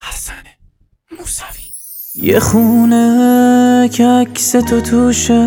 حسن موسوی. یه خونه که عکس تو توشه،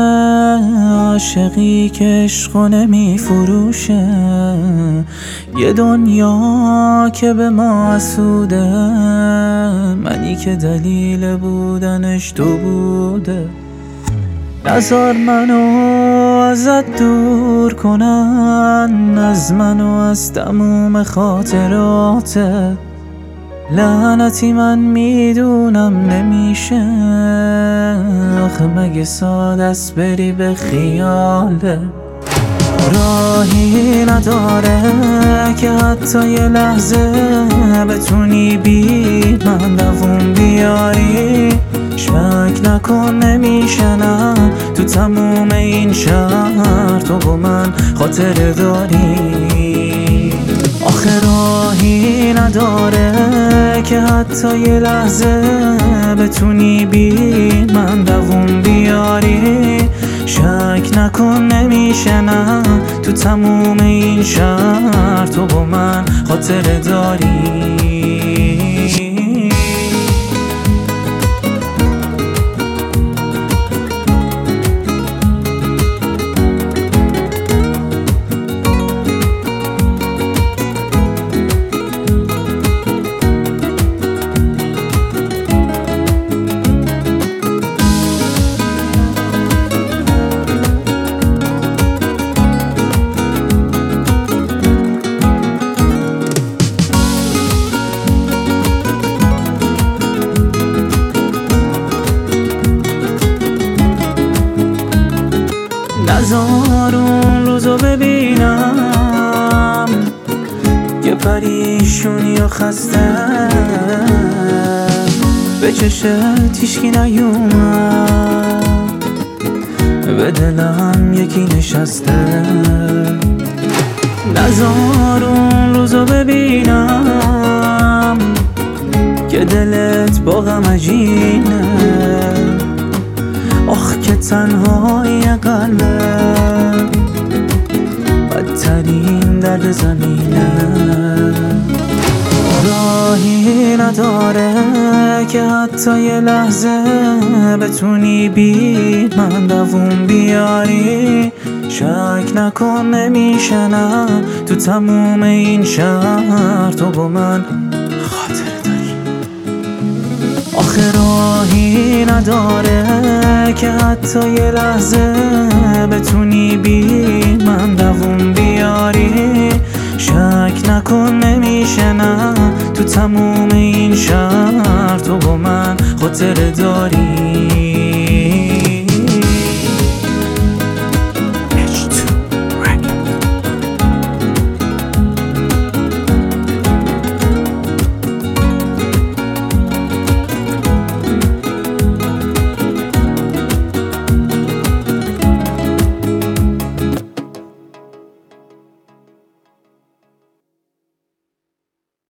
عاشقی که عشقو نمیفروشه، یه دنیا که به ما حسوده، منی که دلیل بودنش تو بوده. نذار منو ازت دور کنن، از منو از تموم خاطراتت. لعنتی من میدونم نمیشه، آخه مگه ساده است بری به خیاله. راهی نداره که حتی یه لحظه بتونی بی من دووم بیاری. شک نکن نمیشه نه، تو تموم این شهر تو با من خاطره داری. آخه راهی نداره که حتی یه لحظه بتونی بی من دووم بیاری. شک نکن نمیشه نه، تو تموم این شهر تو با من خاطره داری. نذار اون روزو ببینم که پریشونی و خسته به چشت هیچکی نیومد، به دلم یکی نشسته. نذار اون روزو ببینم که دلت با غم عجینه، آخ که تنهایی قلبم بدترین درد زمینه. راهی نداره که حتی یه لحظه بتونی بی من دووم بیاری. شک نکن نمیشه نه، تو تموم این شهر تو با من خاطره داری. آخه راهی نداره که حتی یه لحظه بتونی بی من دووم بیاری. شک نکن نمیشه نه، تو تموم این شهر تو با من خاطره داری.